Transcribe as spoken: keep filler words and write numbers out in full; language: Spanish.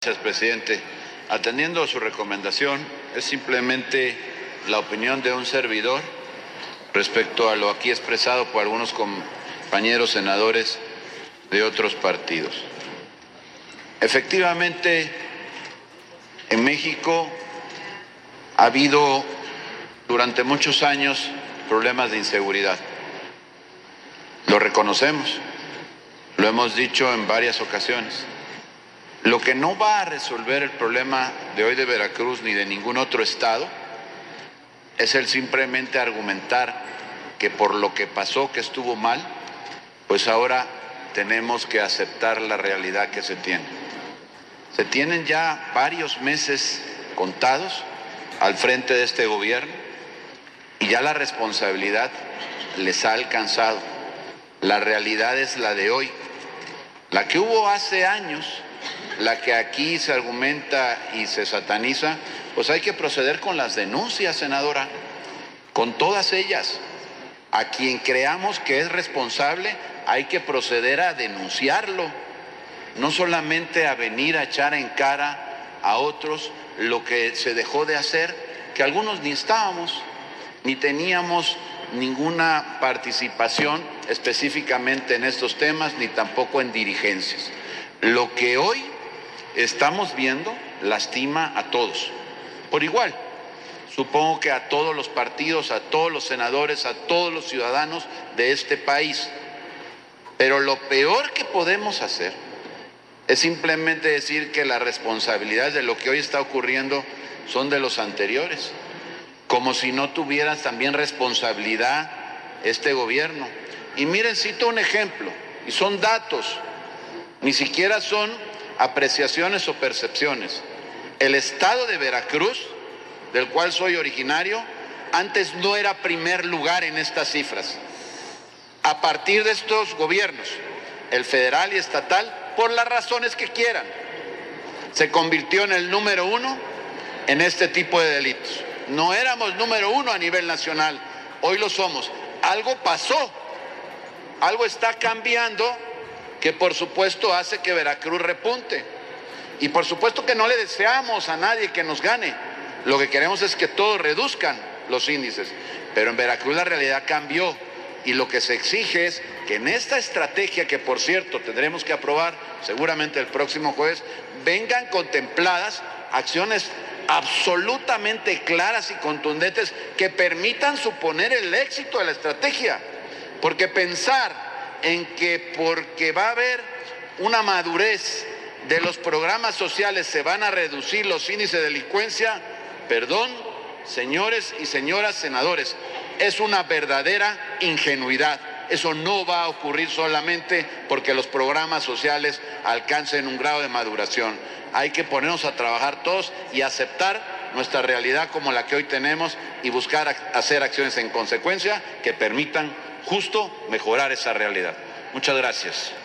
Gracias, presidente. Atendiendo a su recomendación, es simplemente la opinión de un servidor respecto a lo aquí expresado por algunos compañeros senadores de otros partidos. Efectivamente, en México ha habido durante muchos años problemas de inseguridad. Lo reconocemos, lo hemos dicho en varias ocasiones. Lo que no va a resolver el problema de hoy de Veracruz ni de ningún otro estado es el simplemente argumentar que por lo que pasó, que estuvo mal, pues ahora tenemos que aceptar la realidad que se tiene. Se tienen ya varios meses contados al frente de este gobierno y ya la responsabilidad les ha alcanzado. La realidad es la de hoy, la que hubo hace años, la que aquí se argumenta y se sataniza. Pues hay que proceder con las denuncias, senadora, con todas ellas. A quien creamos que es responsable hay que proceder a denunciarlo, no solamente a venir a echar en cara a otros lo que se dejó de hacer, que algunos ni estábamos, ni teníamos ninguna participación específicamente en estos temas, ni tampoco en dirigencias. Lo que hoy estamos viendo lastima a todos, por igual. Supongo que a todos los partidos, a todos los senadores, a todos los ciudadanos de este país. Pero lo peor que podemos hacer es simplemente decir que las responsabilidades de lo que hoy está ocurriendo son de los anteriores, como si no tuvieran también responsabilidad este gobierno. Y miren, cito un ejemplo, y son datos, ni siquiera son apreciaciones o percepciones. El estado de Veracruz, del cual soy originario, antes no era primer lugar en estas cifras. A partir de estos gobiernos, el federal y estatal, por las razones que quieran, se convirtió en el número uno en este tipo de delitos. No éramos número uno a nivel nacional, hoy lo somos. Algo pasó, algo está cambiando, que por supuesto hace que Veracruz repunte. Y por supuesto que no le deseamos a nadie que nos gane. Lo que queremos es que todos reduzcan los índices. Pero en Veracruz la realidad cambió. Y lo que se exige es que en esta estrategia, que por cierto tendremos que aprobar seguramente el próximo jueves, vengan contempladas acciones absolutamente claras y contundentes que permitan suponer el éxito de la estrategia. Porque pensar en que porque va a haber una madurez de los programas sociales se van a reducir los índices de delincuencia, perdón, señores y señoras senadores, es una verdadera ingenuidad. Eso no va a ocurrir solamente porque los programas sociales alcancen un grado de maduración. Hay que ponernos a trabajar todos y aceptar nuestra realidad como la que hoy tenemos y buscar hacer acciones en consecuencia que permitan justo mejorar esa realidad. Muchas gracias.